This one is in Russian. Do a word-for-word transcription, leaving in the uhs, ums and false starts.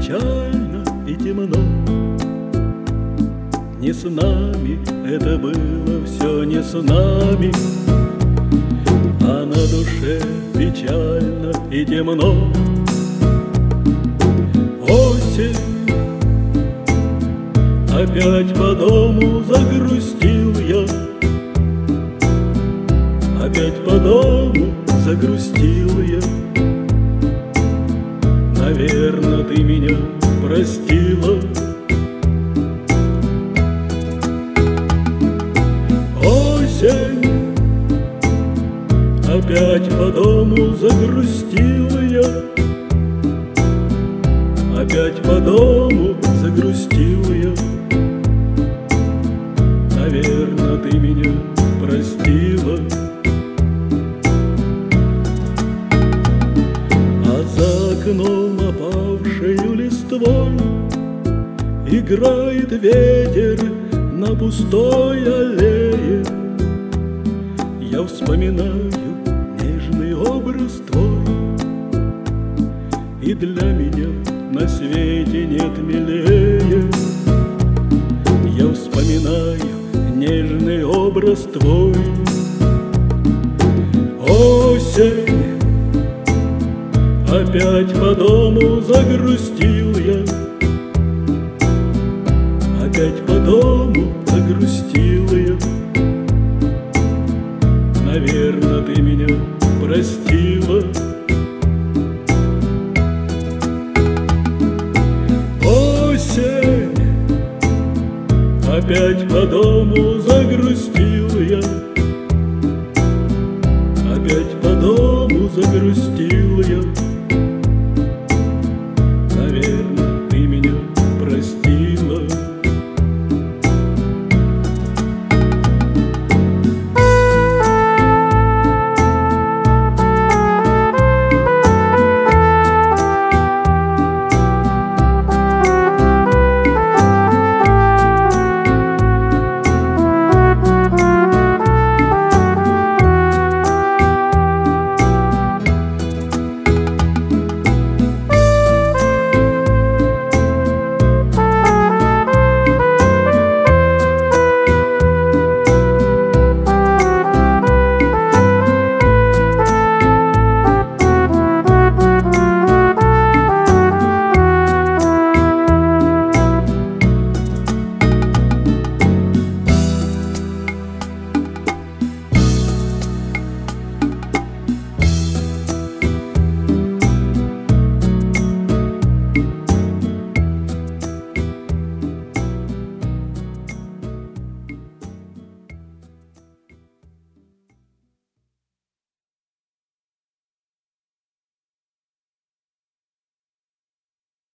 печально и темно. Не с нами это было все, не с нами, а на душе печально и темно. Осень, опять по дому загрустил я, опять по дому загрустил я. Наверно, ты меня простила. Осень, опять по дому загрустил я, опять по дому загрустил я. Наверно, ты меня простила. А за окном опавшею листвой играет ветер на пустой аллее. Я вспоминаю нежный образ твой, и для меня на свете нет милее. Я вспоминаю нежный образ твой. Осень, опять по дому загрустил я, опять по дому загрустил я. Наверно, ты меня простила. Осень, опять по дому загрустил я, опять по дому загрустил я.